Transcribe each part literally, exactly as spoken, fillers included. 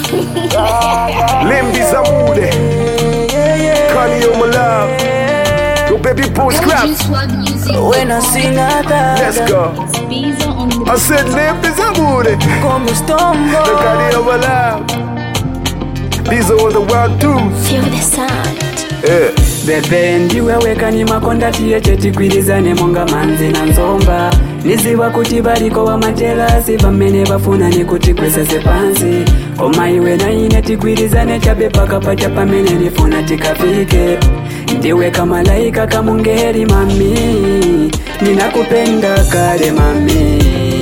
Limbi Zamude, Connie, you're my love. Your baby boy's clap. When I sing that, Let's go. I said Limbi Zamude, come stumble. the Connie, you're my love. These are all the wild dudes. Feel the sound. Yeah. Bebe ndiwe weka ni makonda tiye chetigwirizane monga manzi na nzomba. Niziwa kuti bariko wa majelasi pamene bafuna nikuti kwesese pansi. Koma iwe na ine tigwirizane chabe paka pacha pamene nifuna tikafike. Ndiwe kama malaika kamungeri mami, ninakupenda kale mami.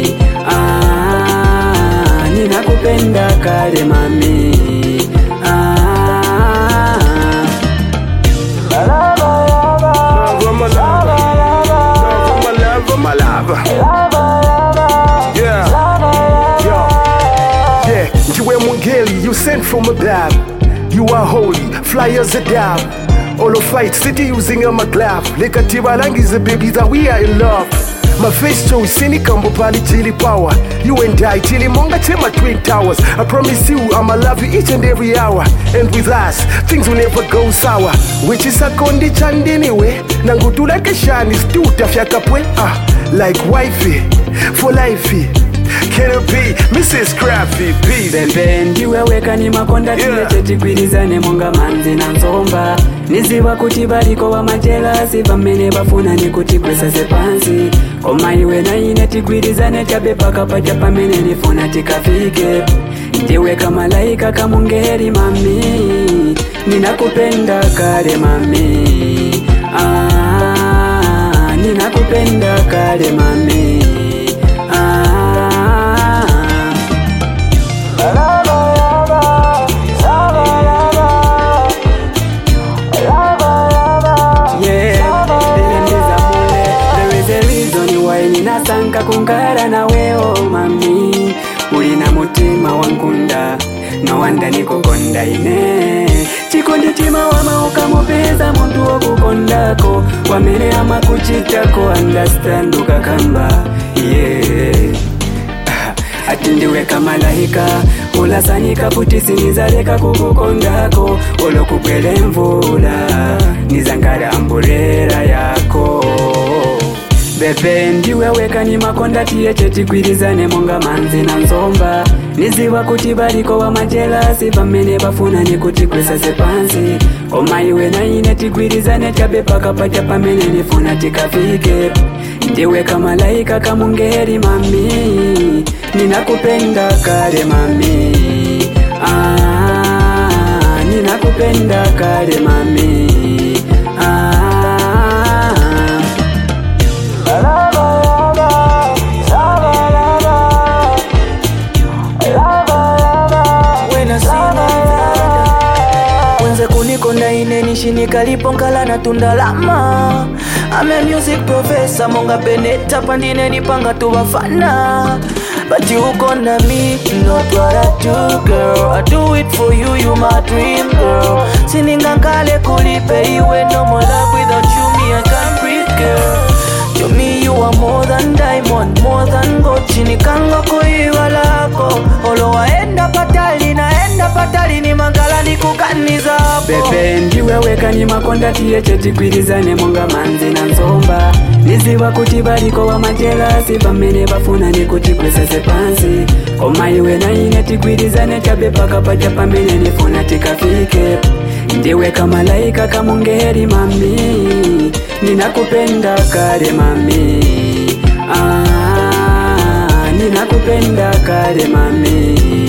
Ah, ninakupenda kale mami. Yeah, yeah, yeah. Ndiwe Mungeli, you sent from above. You are holy, fly as a dove. All of fight, city using a glove. Lekatiba langize baby that we are in love. My face shows cynic and bopali chili power. You and I, chili monga my twin towers. I promise you, I'ma love you each and every hour. And with us, things will never go sour. Which is a kondi chand anyway. Nangutu like a shiny stew, tafyakapwe. Ah, like wifey, for lifey. Can it be Missus Crafty, peace? Bebe ndiwe weka ni makonda tiye yeah. Chetigwirizane monga manzi na nzomba. Niziwa kuti bariko wa majelasi pamene bafuna nikuti kwesese pansi. Koma iwe na ine tigwirizane chabe paka pacha pamene nifuna tikafike. Ndiwe kama malaika kamungeri mami, ninakupenda kale mami. Ah, ninakupenda kale mami. Ninasanka kungara na weo mami. Ulina mutima wangunda na wanda niko konda ine. Chikondi chima wama ukamupeza muntu wakukondako. Wamene ama kuchitako understand ukakamba. Yeah. Ati ndiwe kama laika ulasanika putisi nizaleka kukukondako. Olo kupele mvula nizangara amburera yako. Bebe ndiwe weka ni makonda tiye chetigwirizane monga manzi na nzomba. Niziwa kuti bariko wa majelasi pamene bafuna nikuti kwesese pansi. Koma iwe na ine tigwirizane chabe paka pacha pamene nifuna tikafike. Ndiwe kama malaika kamungeri mami, ninakupenda kale mami. Ah, ninakupenda kale mami. Ah. Kunikonda ine nishinikalipo nkala na tundalama. I'm a music professor monga beneta pandine nipanga tuwafana. But you gonna me, not what I do girl. I do it for you, you my dream girl. Sininga nkale kulipe iwe no more love without you me I can't breathe girl. To me you are more than diamond, more than gold. Chinikanga kuiwa lako. Olo waenda patali naenda patali ni mangala ni kukaniza. Bebe ndiwe weka ni makonda tiye chetigwirizane monga manzi na nzomba. Niziwa kuti bariko wa majelasi pamene bafuna nikuti kwesese pansi. Koma iwe na ine tigwirizane chabe paka pacha pamene nifuna tikafike. Ndiwe kama malaika kamungeri mami, ninakupenda kale mami. Ah, ninakupenda kale mami.